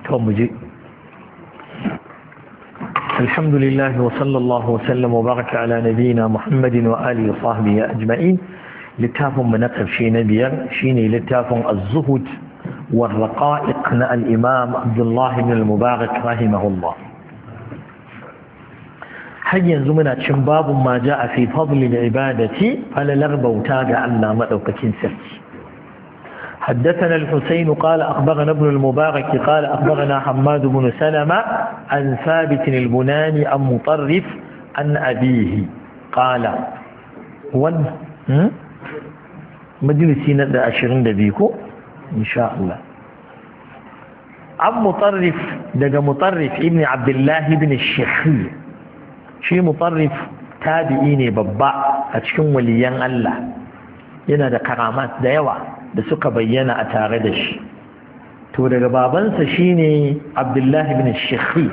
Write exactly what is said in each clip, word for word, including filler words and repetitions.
تومجي الحمد لله وصلى الله وسلم وبارك على نبينا محمد وآله وصحبه أجمعين. لتافهم من نقف شي نبيا شيني لتافهم الزهد والرقائق نا الإمام عبد الله بن المبارك رحمه الله. حيا زمنا باب ما جاء في فضل العبادة فلا لغب وتاجع أن مدوكة سرتي. حدثنا الحسين قال أخبرنا ابن المبارك قال أخبرنا حماد بن سلمة عن ثابت البناني عن مطرف عن أبيه قال ون مجلسين أشرين دبيكو إن شاء الله. عن مطرف دقى مطرف ابن عبد الله بن الشيخي شي مطرف تابعيني ببا أتشكم وليان الله yana da karamat da yawa da suka bayyana a tare da shi. To daga babansa shine Abdullah ibn Shikhir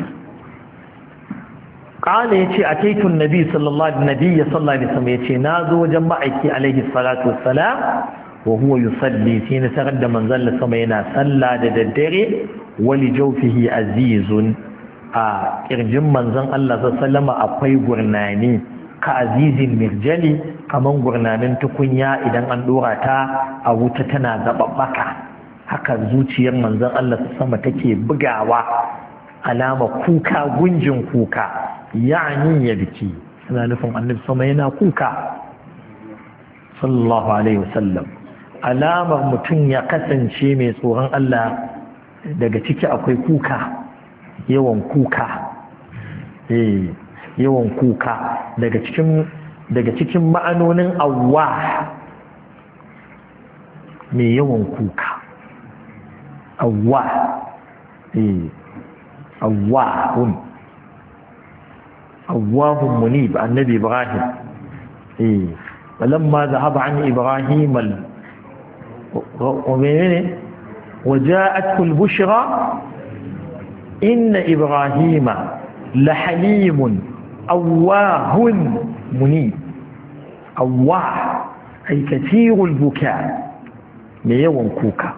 qala yace ataitu an-nabi sallallahu alaihi wasallam yace nazo wajen ma'aiki alaihi salatu wassalam wa huwa yusalli sai na tarar da manzon sama yana salla da daddare wali jawfihi azizun a kirjin manzon Allah sallallahu alaihi wasallam akwai gurnani ka azizin mirjali kaman gurnanin tukunya idan an dora ta a wuta tana zababbaka haka zuciyar manzon Allah sama take bugawa alama kuka gunjin kuka yani ya biki suna nufin annabi sama yana kuka sallallahu alaihi wasallam. Alamar mutum ya kasance mai tsoron Allah daga ciki akwai kuka, yawan kuka eh yawan kuka daga cikin daga cikin ma'anonin awwa mai yawan kuka awwa eh awwahun awwahun munib annabi ibrahim eh walamma dhahaba an ibrahim al ومنين وجاءته البشرى إن إبراهيم لحليم أواه منيب. أواه أي كثير البكاء ميوان كوكا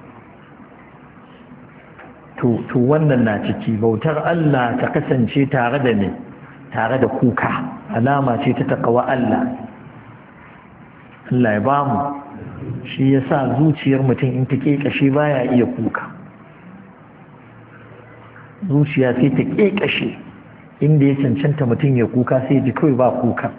to wannan na ciki bautar Allah ta kasance tare da ne tare da kuka alama ce ta takawa Allah. Allah ya bamu shi yasa zuciyar mutum in ta kekashe baya iya kuka, zuciya sai ta kekashe inda ya cancanta mutum ya kuka sai ji kawai ba kuka.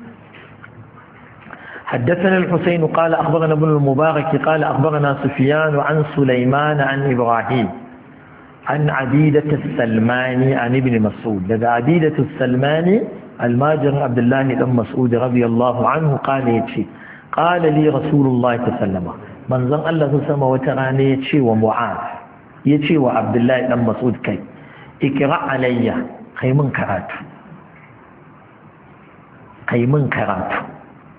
حدثنا الحسين قال أخبرنا ابن المبارك قال أخبرنا سفيان عن سليمان عن إبراهيم عن عبيدة السلماني عن ابن مسعود. لذا عبيدة السلماني الماجر عبد الله بن مسعود رضي الله عنه قال يتشي قال لي رسول الله صلى الله عليه وسلم من ظن الله سمى وتراني يتشي ومعاذ يتشي وعبد الله بن مسعود كي اقرأ علي kai mun karatu kai mun karatu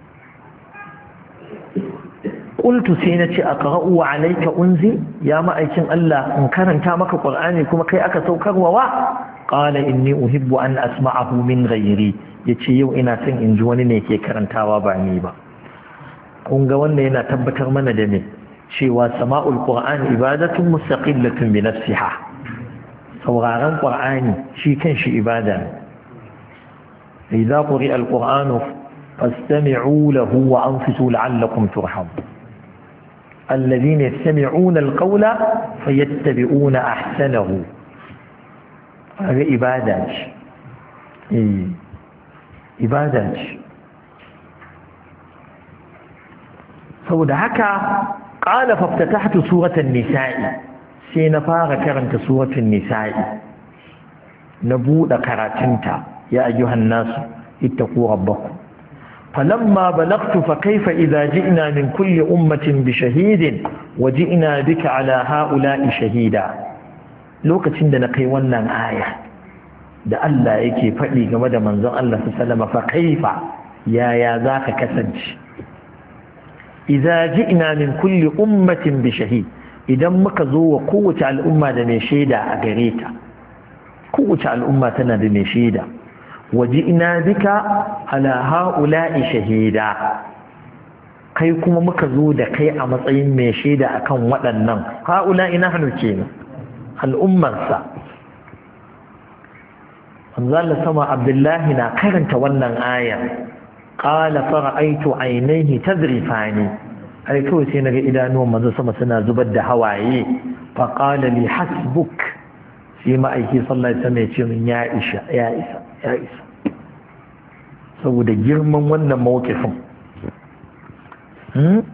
qultu sai nace aqra'u alayka unzi ya ma'aikin Allah in karanta maka qur'ani kuma kai aka saukarwa wa qala inni uhibbu an asma'ahu min ghayri yace yau ina son in ji wani ne ke karantawa ba ni ba. kun ga wannan yana tabbatar mana da ne cewa sama'ul qur'ani ibadatun mustaqillatun bi nafsiha. sauraron ƙwar'ani shi kan shi ibada ne. idza quri'a al-qur'anu fastami'u lahu wa anfisu la'allakum turhamun. alladhina yastami'una al-qawla fayattabi'una ahsanahu. haka ibada ce eh ibada ce. saboda haka qala faftatahtu suratan nisa'i sai na fara karanta suratul nisa'i na buɗe karatunta ya ayyuhan nasu ittaqu rabbakum falamma balagtu fa kayfa idza ji'na min kulli ummatin bi shahidin wa ji'na bika ala ha'ula'i shahida. lokacin da na kai wannan aya da Allah yake faɗi game da manzon Allah sallallahu alaihi wasallam fa kaifa yaya zaka kasance idza ji'na min kulli ummatin bi shahid idan muka zo wa kowace al'umma da mai shaida a gare ta. kowace al'umma tana da mai shaida. waji ina bika ala ha'ula'i shahida kai kuma muka zo da kai a matsayin mai shaida akan waɗannan ha'ula'i nahnu kenan al'ummarsa. manzala sama Abdullahi na karanta wannan aya qala fara'aytu aynayhi tadrifani ai kawai sai naga idanuwan manzo sama suna zubar da hawaye fa qala li hasbuk sai ma'aiki sallallahu alaihi wasallam ya ce min ya isa ya isa ya isa saboda girman wannan mawqifin hmm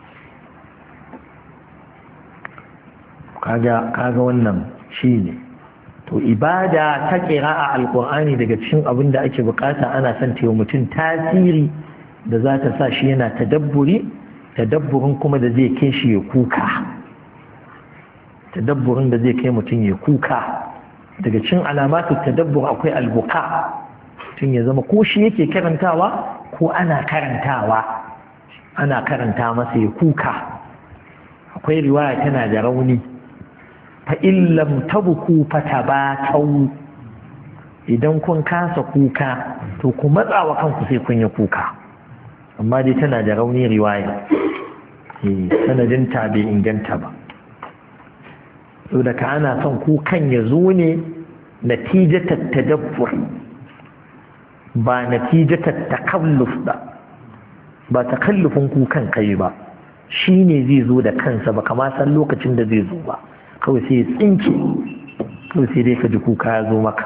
kaga kaga wannan shine to ibada ta qira'a alqur'ani daga cikin abin da ake bukata ana son ta yi mutum tasiri da za ta sa shi yana tadabburi tadabburin kuma da zai kai shi ya kuka tadabburin da zai kai mutum ya kuka daga cikin alamatu tadabbur akwai albuka tun ya zama ko shi yake karantawa ko ana karantawa ana karanta masa ya kuka. Akwai riwaya tana da rauni fa illam tabku fatabatau idan kun kasa kuka to ku matsawa kanku sai kun yi kuka, amma dai tana da rauni riwaya eh sanadin ta bai inganta ba. saboda ka ana son kukan ya zo ne natijatat tadabbur ba natijatat takalluf ba ba takallufin kukan kai ba, shine zai zo da kansa ba kama san lokacin da zai zo ba, kawai sai ya tsinke kawai sai dai ka ji kuka ya zo maka.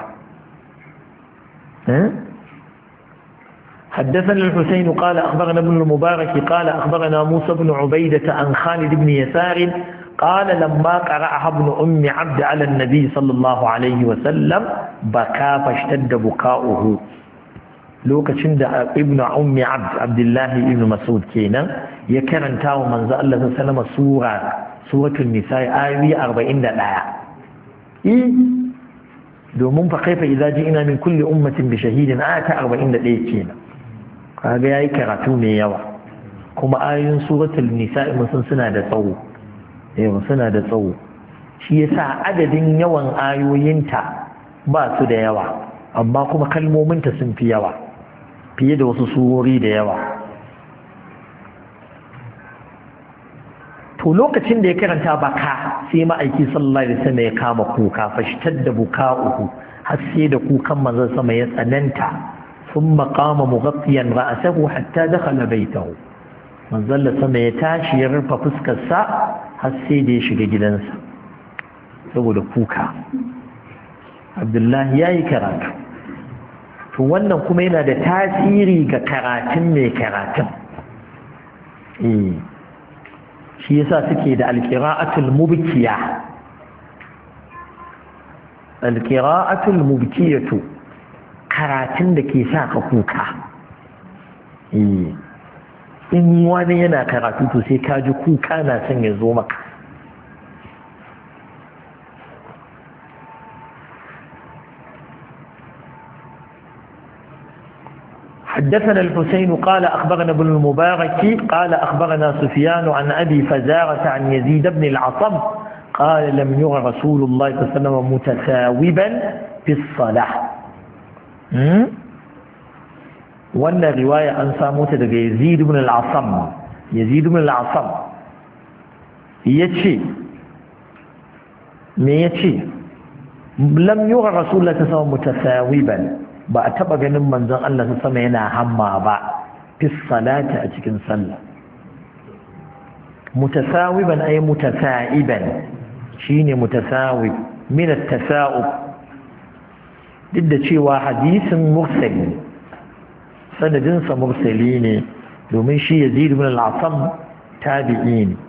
حدثنا الحسين قال أخبرنا ابن المبارك قال أخبرنا موسى بن عبيدة عن خالد بن يسار قال لما قرأها ابن أم عبد على النبي صلى الله عليه وسلم بكى فاشتد بكاؤه. lokacin da ibn ummi abd abdullahi ibn mas'ud kenan ya karanta wa manzo Allah sallallahu alaihi sura suratul nisa ayoyi arba'in da ɗaya eh domin fa kaifa idza ji'na min kulli ummatin bi shahidin ayata arba'in da ɗaya kenan kaga yayi karatu mai yawa, kuma ayoyin suratul nisa mun suna da tsawo eh suna da tsawo shi yasa adadin yawan ayoyinta ba su da yawa amma kuma kalmominta sun fi yawa fiye da wasu surori da yawa. to lokacin da ya karanta baka sai ma'aiki sallallahu alaihi wasallam ya kama kuka fashtadda buka'uhu har sai da kukan manzon sama ya tsananta thumma qama mughatiyan ra'sahu hatta dakhala baytahu manzon sama ya tashi ya rufe fuskar sa har sai da ya shiga gidansa saboda kuka. Abdullahi yayi karatu to wannan kuma yana da tasiri ga karatun mai karatun eh shi yasa suke da alqira'atul mubkiya alqira'atul mubkiyatu karatun da ke sa ka kuka eh in wani yana karatu to sai ka ji kuka na son ya zo maka. حدثنا الحسين قال أخبرنا ابن المبارك قال أخبرنا سفيان عن أبي فزارة عن يزيد بن العصم قال لم ير رسول الله صلى الله عليه وسلم متثاوبا في الصلاة. وأن رواية أن ساموت يزيد بن العصم يزيد بن العصم يتشي ما يتشي لم ير رسول الله صلى الله عليه وسلم متثاوبا ba a taba ganin manzon Allah su sama yana hamma ba fi salati a cikin sallah. Mutasawiban ay mutasa'iban shine mutasawib min at-tasa'ub duk da cewa hadisin mursali sanadin sa mursali ne domin shi Yazid ibn al-Asam tabi'i ne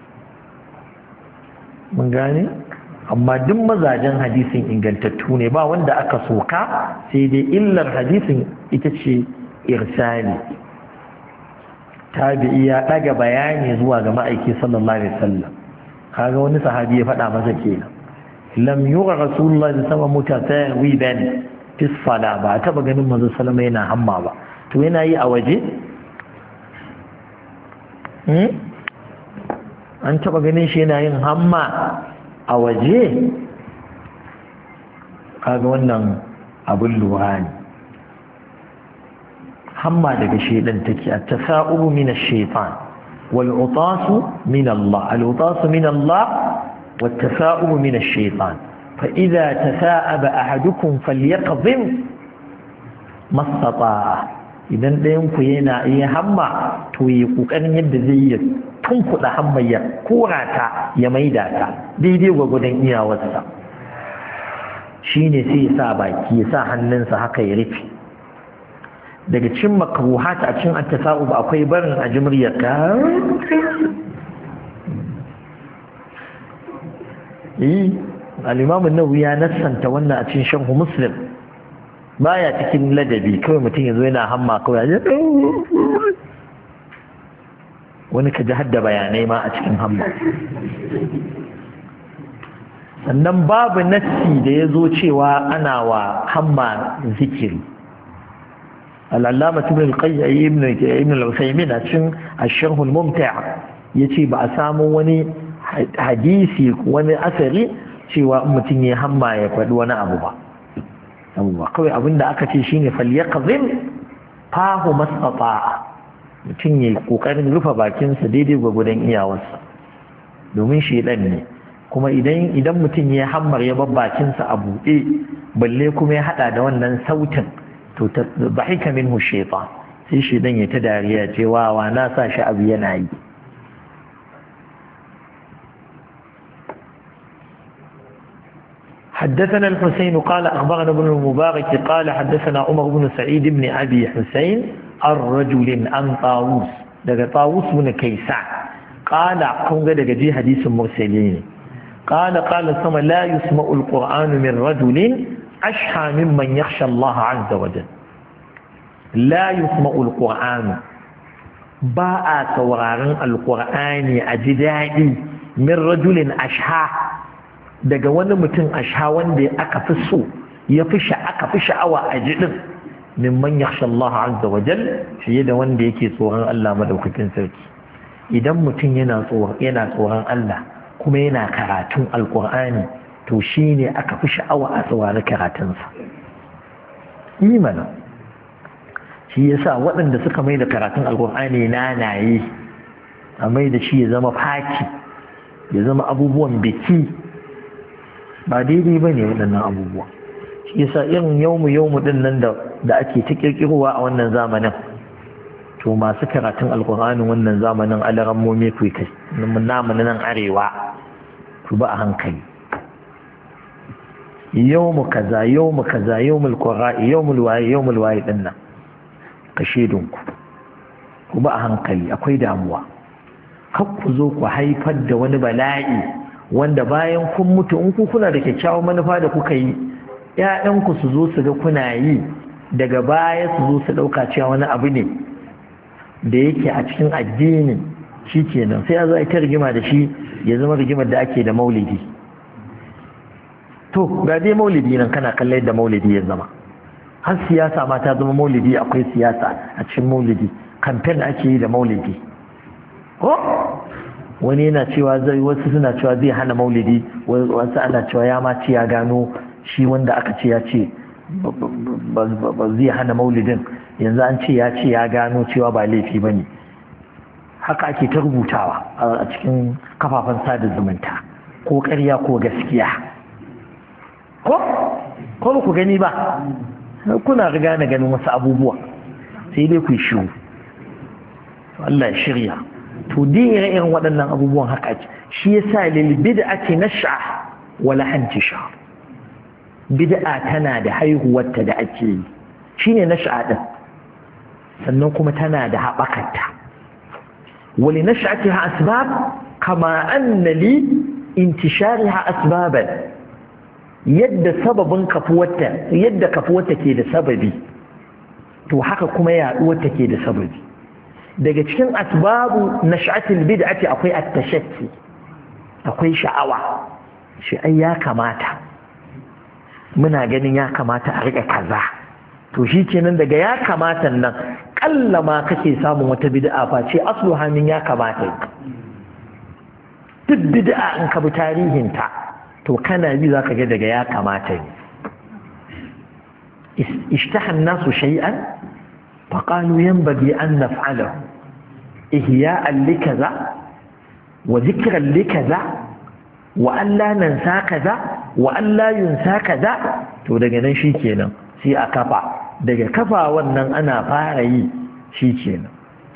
mun gane, amma duk mazajen hadisin ingantattu ne ba wanda aka soka, sai dai illar hadisin ita ce irsali. Tabi'i ya daga bayani zuwa ga ma'aiki sallallahu alaihi wasallam, kaga wani sahabi ya faɗa masa kenan lam yura rasulullahi sallallahu alaihi wasallam mutasawiban fi sala, ba taba ganin manzo sallama yana hamma ba. To yana yi a waje hmm? an taba ganin shi yana yin hamma a waje, kaga wannan abin lura ne. hamma daga shedan take, at-tasa'ubu min ash-shaytan wal utasu min Allah. Al utasu min Allah والتثاؤب من الشيطان فإذا تثاءب أحدكم فليقضم ما استطاع idan ɗayan ku yana iya hamma to yi ƙoƙarin yadda zai yi tunkuɗa hamma ya kora ta ya maida ta daidai gwagwadon iyawarsa shine sai ya sa baki ya sa hannunsa haka ya rufe daga cin makruhat a cin attasa'ub akwai barin a jimriyar ka yi al-imam an-nawawi ya nassanta wannan a cikin sharh muslim baya cikin ladabi kawai mutum yazo yana hamma kawai ya wani ka ji hadda bayanai ma a cikin hamma sannan babu nassi da ya zo cewa ana wa hamma zikiri al'allama ibn al-qayyim ibn al-usaymin a cikin ash-sharh al-mumti' yace ba a samu wani hadisi wani asari cewa mutum ya hamma ya faɗi wani abu ba abuwa kawai abinda aka ce shine falyaqzim fahu mastata'a mutum ya kokarin rufe bakinsa daidai gwagwadon iyawarsa domin shedan ne kuma idan idan mutum ya hammar ya bar bakinsa a buɗe balle kuma ya hada da wannan sautin to bahika minhu shaytan sai shedan ya ta dariya cewa wa na sa shi abu yana yi حدثنا الحسين قال أخبرنا ابن المبارك قال حدثنا عمر بن سعيد بن أبي حسين الرجل عن طاووس دقى طاووس بن كيسان قال كون دقى جي حديث مرسلين قال قال السماء لا يسمع القرآن من رجل أشحى ممن يخشى الله عز وجل لا يسمع القرآن باء سورارن القرآن أجدائي من رجل أشحى daga wani mutum a sha wanda aka fi so ya fi aka fi sha'awa a jidin mimman yakhsha Allah azza wa jal fiye da wanda yake tsoron Allah madaukakin sarki idan mutum yana tsoron yana tsoron Allah kuma yana karatun alqur'ani to shine aka fi sha'awa a saurari karatunsa imana shi yasa waɗanda suka mai da karatun alqur'ani nanaye a mai da shi ya zama faki ya zama abubuwan biki ba daidai ba ne waɗannan abubuwa shi yasa irin yawmu yawmu ɗin nan da ake ta ƙirƙirowa a wannan zamanin to masu karatun alƙur'anin wannan zamanin alarammomi kai kai namu nan arewa ku ba a hankali yawmu kaza yawmu kaza yawmul qurra'i yawmul waye yawmul waye ɗin nan ka shedunku ku ba a hankali akwai damuwa kar ku zo ku haifar da wani bala'i wanda bayan kun mutu in ku kuna da kyakkyawan manufa da kuka yi ƴaƴanku su zo su ga kuna yi daga baya su zo su ɗauka cewa wani abu ne da yake a cikin addinin shi kenan sai a zo a ta rigima da shi ya zama rigimar da ake da maulidi to ga dai maulidi nan kana kallon yadda maulidi ya zama har siyasa ma ta zama maulidi akwai siyasa a cikin maulidi kamfen ake yi da maulidi ko wani yana cewa zai wasu suna cewa zai hana maulidi wasu ana cewa ya ma ce ya gano shi wanda aka ce ya ce ba zai hana maulidin yanzu an ce ya ce ya gano cewa ba laifi ba ne haka ake ta rubutawa a cikin kafafen sada zumunta ko ƙarya ko gaskiya ko ko ku gani ba kuna riga na ganin wasu abubuwa sai dai ku yi shiru Allah ya shirya to dai irin waɗannan abubuwan haka ce shi yasa lil bid'ati nash'a wala hantisha bid'a tana da haihuwarta da ake yi shine nash'a din sannan kuma tana da haɓakarta wali nash'atiha asbab kama anna li intishariha asbaban yadda sababin kafuwarta yadda kafuwarta ke da sababi to haka kuma yaduwarta ke da sababi daga cikin asbabu nash'atil bid'ati akwai at-tashakki akwai sha'awa shi ai ya kamata muna ganin ya kamata a rika kaza to shi kenan daga ya kamata nan kalla ma kake samun wata bid'a fa ce asluha min ya kamata duk bid'a in ka bi tarihin ta to kana bi zaka ga daga ya kamata ne ishtaha an-nasu shay'an فقالوا ينبغي أن نفعله إحياء لكذا وذكرا لكذا wa Allah nan sa kaza wa Allah yunsa kaza to daga nan shikenan sai a kafa daga kafa wannan ana fara yi shikenan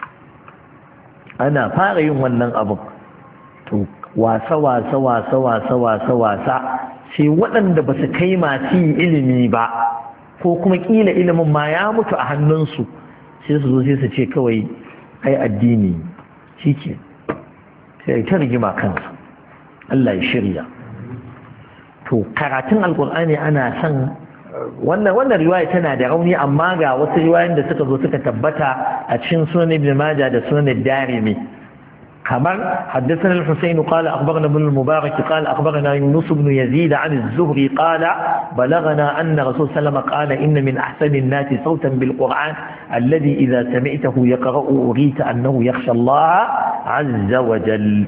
ana fara yin wannan abin to wasa wasa wasa wasa wasa wasa sai waɗanda ba su kai masu yin ilimi ba ko kuma ƙila ilimin ma ya mutu a hannunsu sai su zo sai su ce kawai ai addini shi ke sai ta rigima kansu Allah ya shirya to karatun alkur'ani ana son wannan wannan riwaya tana da rauni amma ga wasu riwayoyin da suka zo suka tabbata a cikin sunan ibn majah da sunan darimi kamar haddathana al-husayn qala akhbarana ibn al-mubarak qala akhbarana yunus ibn yazid an az-zuhri qala balagana anna rasul sallallahu qala inna min ahsani an-nasi sawtan bil-qur'an alladhi idha sami'tahu yaqra'u urita annahu yakhsha Allah 'azza wa jalla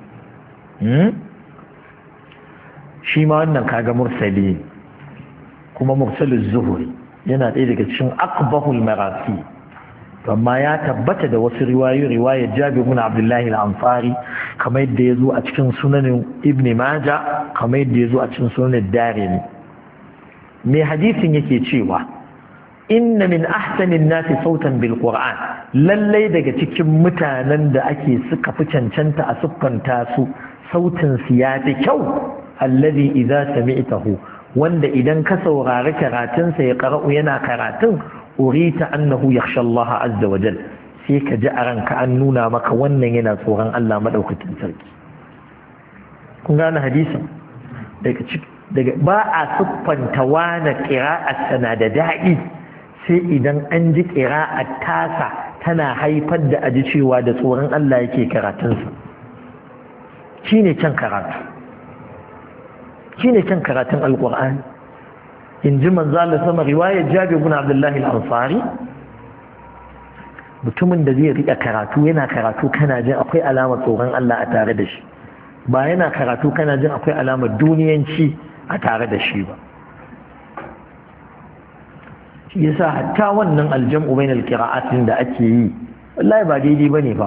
shi ma wannan kaga mursali kuma mursalul zuhri yana ɗaya daga cikin aqbahul marasi amma ya tabbata da wasu riwayoyi riwayar Jabir ibn Abdullah al-Ansari kamar yadda yazo a cikin sunan Ibn Majah kamar yadda yazo a cikin sunan Darimi me hadisin yake cewa inna min ahsanin nasi sautan bil Qur'an lallai daga cikin mutanen da ake suka fi cancanta a siffanta su sautin su ya fi kyau alladhi idza sami'tahu wanda idan ka saurari karatunsa ya qara'u yana karatun urita annahu yakhsha Allah azza wa jal sai ka ji a ranka an nuna maka wannan yana tsoron Allah madaukakin sarki kun gane hadisin daga daga ba a siffanta wani qira'at sana da da'i sai idan an ji qira'at tasa tana haifar da aji cewa da tsoron Allah yake karatunsa shine can karatu shine kan karatun alqur'ani in ji manzo Allah sama riwayar Jabir ibn Abdullah al-Ansari mutumin da zai rika karatu yana karatu kana jin akwai alamar tsoron Allah a tare da shi ba yana karatu kana jin akwai alamar duniyanci a tare da shi ba shi yasa hatta wannan aljam'u bainal qira'atin da ake yi wallahi ba daidai bane ba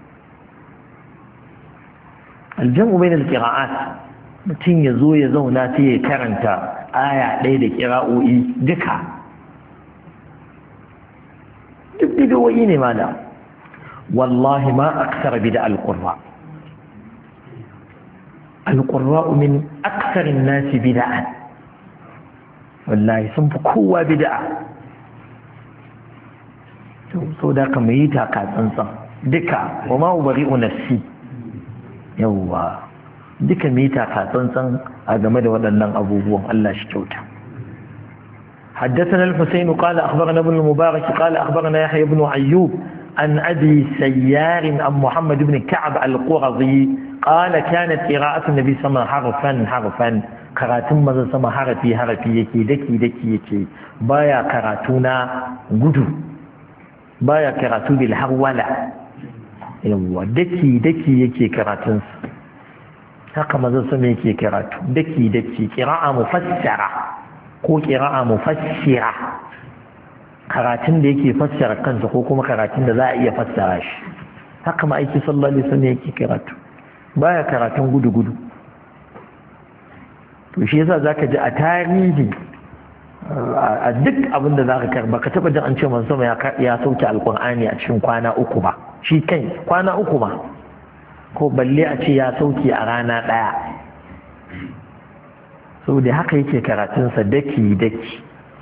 aljam'u bainal qira'at mutum ya zo ya zauna sai ya karanta aya ɗaya da ƙira'o'i duka duk bidiyoyi ne ma da wallahi ma aksara bida alƙurra alƙurra min aksarin nasi bida'an wallahi sun fi kowa bida'a sau da ka mai yi taka tsantsan duka wa ma'ubari'u nafsi yawwa duka mita ka tsantsan a game da waɗannan abubuwan Allah shi kyauta حدثنا الحسين قال أخبرنا ابن المبارك قال أخبرنا يحيى بن أيوب عن أبي سيار عن محمد بن كعب القرظي قال كانت قراءة النبي صلى الله عليه وسلم حرفا حرفا قراتم ماذا سما حرفي حرفي يكي دكي دكي يكي بايا قراتونا قدو بايا قراتو بالحولة دكي دكي يكي قراتنس haka mazan sama yake karatu daki daki qira'a mufassara ko qira'a mufassira karatun da yake fassara kansa ko kuma karatun da za a iya fassara shi haka ma aiki sallallahu alaihi wasallam yake karatu baya karatun gudu gudu to shi yasa zaka ji a tarihi a duk abin da zaka karba ka taba jin an ce manzo sama ya sauke alqur'ani a cikin kwana uku ba shi kai kwana uku ba ko balle a ce ya sauke a rana ɗaya sau da haka yake karatunsa daki-daki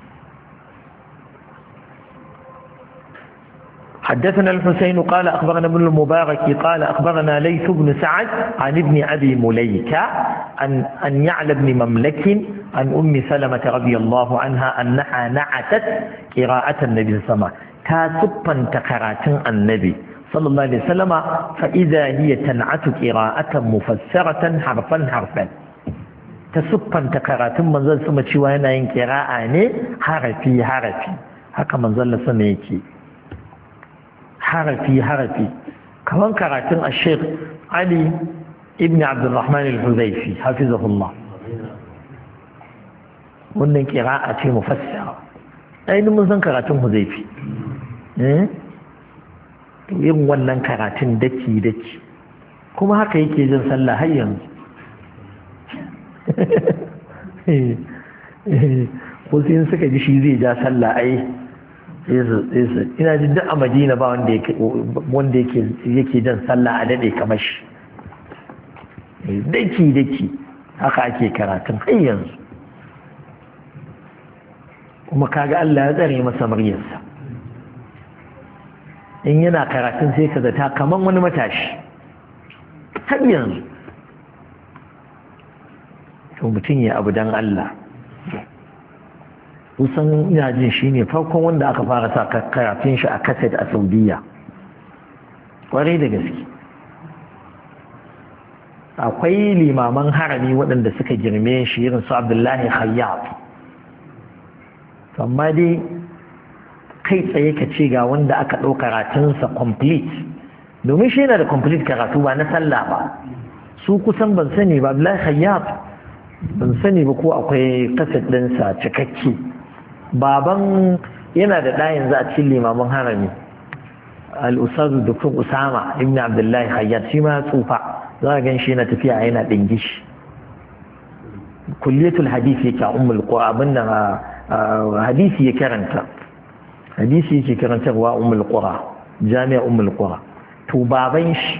حدثنا الحسين قال أخبرنا ابن المبارك قال أخبرنا ليث بن سعد عن ابن أبي مليكة عن, عن يعلى بن مملك عن أم سلمة رضي الله عنها أنها نعتت قراءة النبي صلى الله عليه وسلم تاسبا تقرات النبي صلى الله عليه وسلم فإذا هي تنعت قراءة مفسرة حرفا حرفا تسبا تقرات منزل سمى شوانا ين قراءة حرفي حرفي هكا منزل سمى يكي حرفي حرفي كمان قرات الشيخ علي ابن عبد الرحمن الحذيفي حفظه الله wannan qira'a ce mufassara ai mun san karatun Huzaifi eh yin wannan karatun daki-daki kuma haka yake jin sallah har yanzu ko sai suka ji shi zai ja sallah ai ina jin duk a Madina ba wanda yake wanda yake yake jan sallah a dade kamar shi daki daki haka ake karatun har yanzu kuma kaga Allah ya tsare masa muryarsa in yana karatun sai ka zata kaman wani matashi har yanzu to mutum ya abu dan Allah kusan ina jin shi ne farkon wanda aka fara sa karatun shi a kaset a Saudiya kwarai da gaske akwai limaman harami waɗanda suka girme shi irin su Abdullahi Khayyat amma dai kai tsaye ka ce ga wanda aka ɗau karatunsa complete domin shi yana da complete karatu ba na sallah ba su kusan ban sani ba Abdullahi Khayyat ban sani ba ko akwai kaset ɗinsa cikakke baban yana da ɗayan za a cikin limamin harami al-ustazu Dr. Usama ibn Abdullahi Khayyat shi ma tsufa za a gan shi yana tafiya yana ɗingishi kulliyatul hadisi yake a ummul qura abin da hadisi ya karanta hadisi yake karantarwa ummul qura jami'a ummul qura to baban shi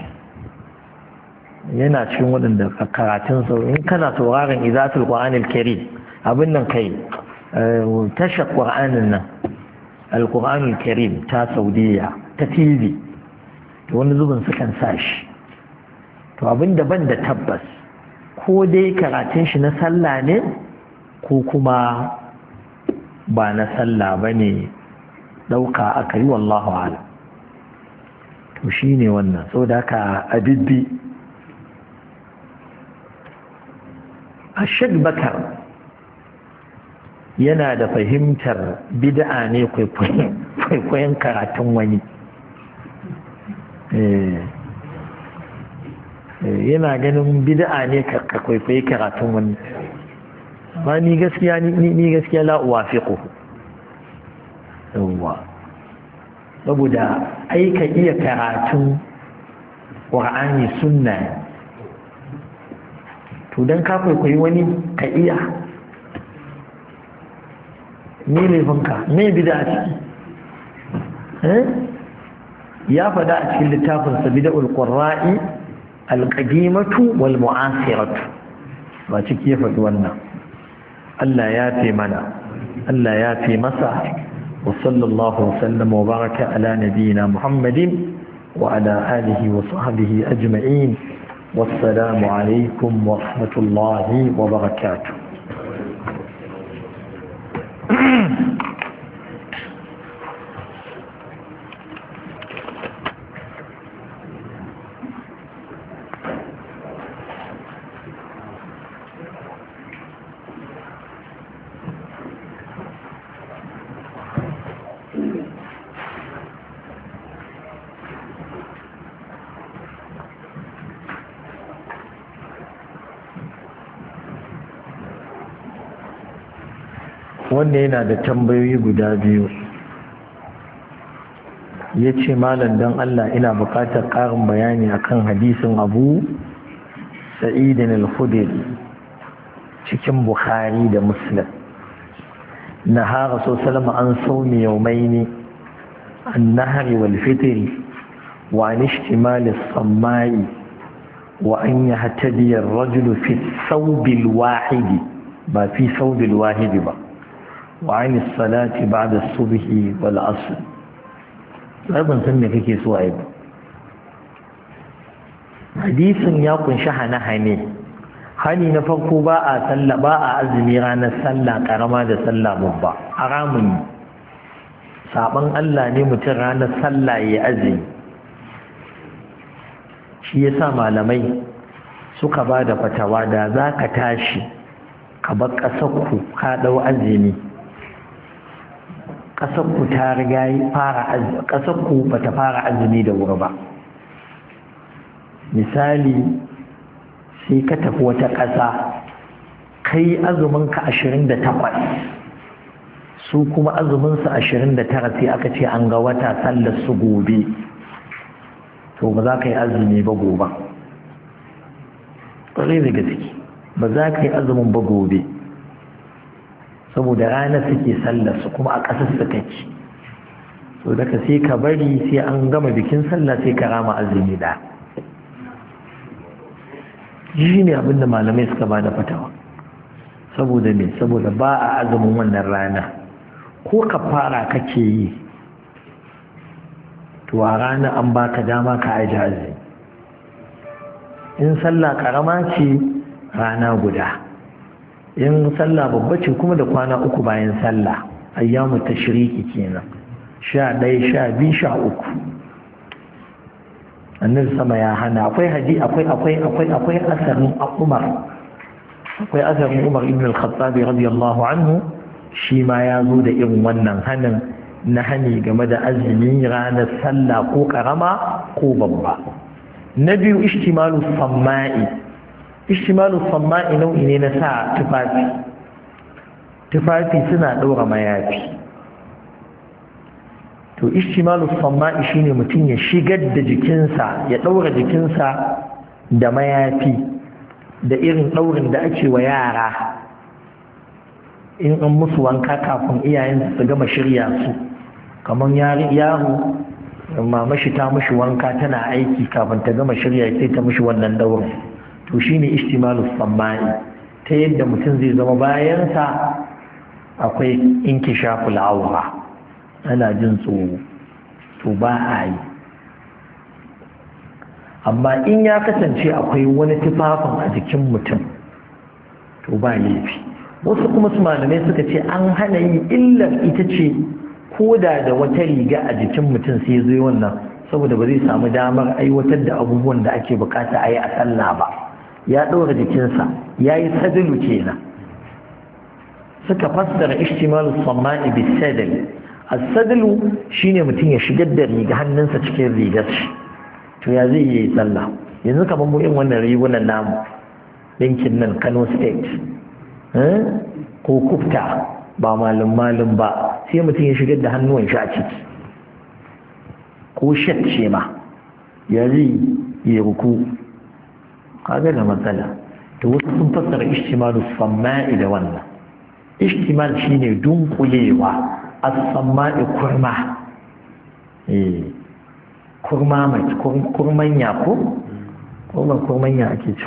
yana cikin waɗanda karatun sa in kana sauraron izatul qur'anil karim abin nan kai tashar qur'anin nan al-qur'anul karim ta Saudiya ta T V to wani zubin sukan sa shi to abin da ban da tabbas ko dai karatun shi na sallah ne ko kuma ba na sallah ba ne ɗauka aka yi wallahu ala to shi ne wannan so da aka abibbi Ashad Bakar yana da fahimtar bid'a ne kwaikwayon karatun wani yana ganin bid'a ne ka kwaikwayi karatun wani ba ni gaskiya ni gaskiya la uwafiqu yawa saboda ai ka iya karatun Qur'ani sunna to dan ka kwaikwayi wani ka iya ni laifinka me bid'a ciki eh ya fada a cikin littafin sa bid'ul qurra'i al-qadimatu wal mu'asiratu ba ciki ya faɗi wannan Allah ya fi mana Allah ya fi masa wa sallallahu wasallam wa baraka ala nabiyyina Muhammadin wa ala alihi wa sahbihi ajma'in wassalamu alaikum wa rahmatullahi wa barakatuh wanda yana da tambayoyi guda biyu ya ce malam don Allah ina buƙatar ƙarin bayani akan hadisin Abu Sa'idin al-Khudri cikin Bukhari da Muslim na ha Rasul sallama an saumi yawmaini an-nahri wal fitri wa an ishtimal as-sammai wa an yahtadi ar-rajulu fi ath-thawb al-wahid ba fi thawb al-wahid ba وعن الصلاة بعد الصبح والعصر أيضا سمي كيكي سوائب حديث يقول شحن حني حني نفقه باء سلا باء أزمي رانا سلا كرما دا سلا مبا أرامني saban Allah ne mutum ranar sallah ya azumi shi yasa malamai suka ba da fatawa da za ka tashi ka bar ƙasarku ka ɗau azumi ƙasarku ta riga fara azumi ƙasarku ba ta fara azumi da wuri ba misali sai ka tafi wata ƙasa kai azuminka ashirin da takwas su kuma azuminsu ashirin da tara sai aka ce an ga wata sallar su gobe to ba za ka yi azumi ba gobe ƙwarai da gaske ba za ka yi azumin ba gobe saboda ranar suke sallar su kuma a ƙasar su kake so daga sai ka bari sai an gama bikin sallah sai ka rama azumi da shi ne abinda malamai suka ba da fatawa saboda me saboda ba a azumin wannan rana ko ka fara kake yi to a rana an baka dama ka aji azumi in sallah karama ce rana guda in sallah babba ce kuma da kwana uku bayan sallah ayyamu tashriki kenan sha ɗaya sha biyu sha uku annabi sama ya hana akwai haji akwai akwai akwai akwai asarin Umar akwai asarin Umar ibn al-Khattab radiyallahu anhu shi ma ya zo da irin wannan hanin na hani game da azumi ranar sallah ko karama ko babba na biyu ishtimalu samma'i ishtimalu samma'i nau'i ne na sa tufafi tufafi suna ɗaura mayafi to ishtimalu samma'i shine mutum ya shigar da jikinsa ya ɗaura jikinsa da mayafi da irin ɗaurin da ake wa yara in an musu wanka kafin iyayen su gama shirya su kamar yaro mama shi ta mishi wanka tana aiki kafin ta gama shirya sai ta mishi wannan daurin to shine ishtimalus sammani ta yadda mutum zai zama bayansa akwai inkishaful awra ana jin tsoro to ba a yi amma in ya kasance akwai wani tufafin a jikin mutum to ba laifi wasu kuma su malamai suka ce an hana yi illar ita ce ko da da wata riga a jikin mutum sai zai wannan saboda ba zai samu damar aiwatar da abubuwan da ake bukata a yi a sallah ba ya ɗaura jikinsa ya yi sadilu kenan suka fassara ishtimalu sammani bis sadal as-sadilu shine mutum ya shigar da riga hannunsa cikin rigar shi to ya zai yi sallah yanzu kamar mu yin wannan rigunan namu ɗinkin nan Kano State ko kufta ba malum malum ba sai mutum ya shigar da hannuwan shi a ciki ko shat ce ma ya zai yi ruku kaga da matsala to wasu sun fassara ishtimalu samma'i da wannan ishtimal shine dunkulewa as-samma'i kurma eh kurma mai kurmanya ko ko ban kurmanya ake ci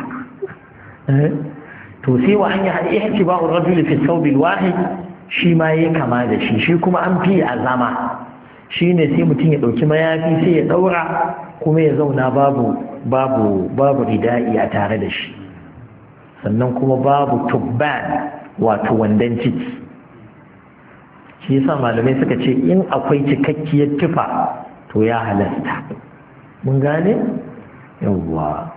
to sai wa an yi hadi ihtiba'ur rajuli fi thawb al-wahid shi ma yayi kama da shi shi kuma an fi azama shine sai mutum ya dauki mayafi sai ya daura kuma ya zauna babu babu babu rida'i a tare da shi sannan kuma babu tubban wato wandan ciki shi yasa malamai suka ce in akwai cikakkiyar tufa to ya halasta mun gane yawwa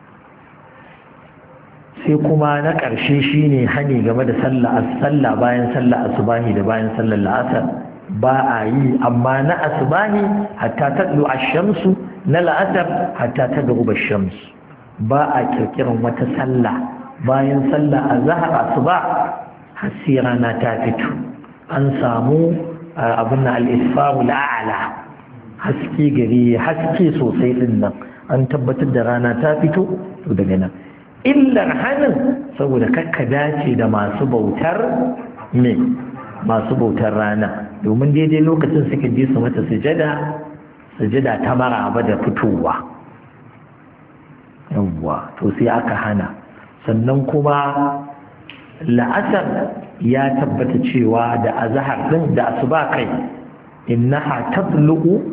sai kuma na ƙarshe shine hani game da sallah as-sallah bayan sallah asubahi da bayan sallar la'asar ba a yi amma na asubahi hatta tadlu ash-shamsu na la'asar hatta tadruba ash-shams ba a kirkiran wata sallah bayan sallah azhar asuba har sai rana ta fito an samu abin al-isfaru al-a'la haske gari haske sosai din nan an tabbatar da rana ta fito to daga nan illar hannun saboda kakka dace da masu bautar me masu bautar rana domin daidai lokacin suka je su mata sujada sujada ta maraba da fitowa yawwa to sai aka hana sannan kuma la'asar ya tabbata cewa da azhar din da asuba kai innaha tatlu'u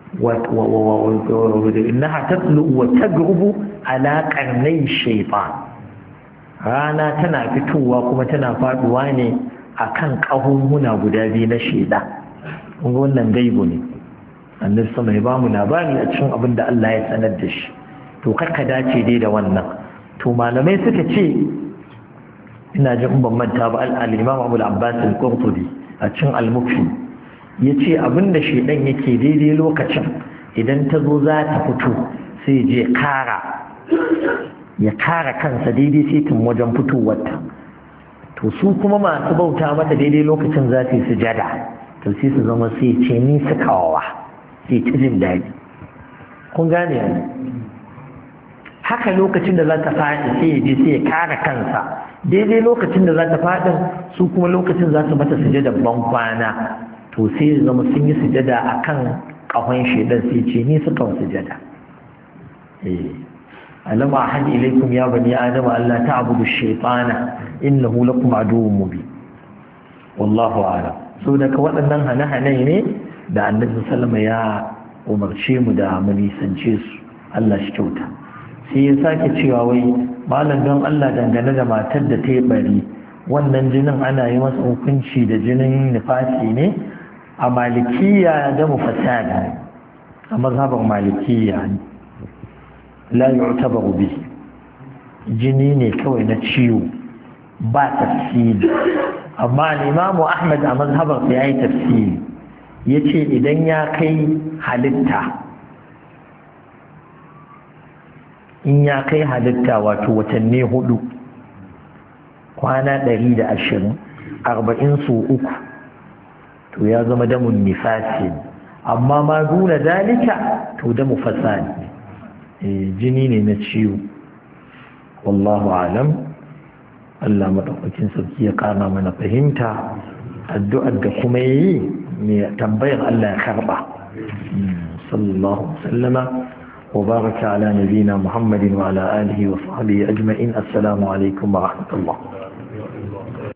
وإنها تطلع وتغرب على قرني الشيطان rana tana fitowa kuma tana faduwa ne akan kahunhuna guda biyu na sheda kun wannan gaibu ne annabi sama ya bamu labari a cikin abin da Allah ya sanar da shi to karka dace dai da wannan to malamai suka ce ina jin ban manta ba al-Imam Abu al-Abbas al-Qurtubi a cikin al-Mufti ya ce abinda shaidan yake daidai lokacin idan ta zo za ta fito sai je kara ya kara kansa daidai sai tun wajen fitowarta to su kuma masu bauta mata daidai lokacin za su yi sujada to sai su zama sai ce ni su kawawa sai ta jin daɗi kun gane haka lokacin da za ta faɗi sai ya je sai ya kare kansa daidai lokacin da za ta faɗin su kuma lokacin za su mata sujada ban kwana to sai ya zama sun yi sujada a kan ƙahon shaidan sai ce ni suka wasu sujada alama ahad ilaikum ya bani adama Allah ta'budu shaytana innahu lakum aduwwun mubin wallahu a'lam so daga waɗannan hane-hane ne da annabi sallama ya umarce mu da mu nisance su Allah shi kyauta sai ya sake cewa wai malam don Allah dangane da matar da ta yi bari wannan jinin ana yi masa hukunci da jinin nifasi ne a malikiya da mufasada a mazhabar malikiya ne la yu'tabaru bi jini ne kawai na ciwo ba tafsiri amma al-Imam Ahmad a mazhabar sa yayi tafsiri yace idan ya kai halitta in ya kai halitta wato watanni hudu kwana ɗari da ashirin arba'in su uku to ya zama damun nifasi amma ma duna dalika to damu fasadi jini ne na ciwo wallahu alam Allah madaukakin sarki ya kama mana fahimta addu'ar da kuma yi mai tambayar Allah ya karba sallallahu sallama wa baraka ala nabina muhammadin wa ala alihi wa sahbihi ajma'in assalamu alaikum wa rahmatullah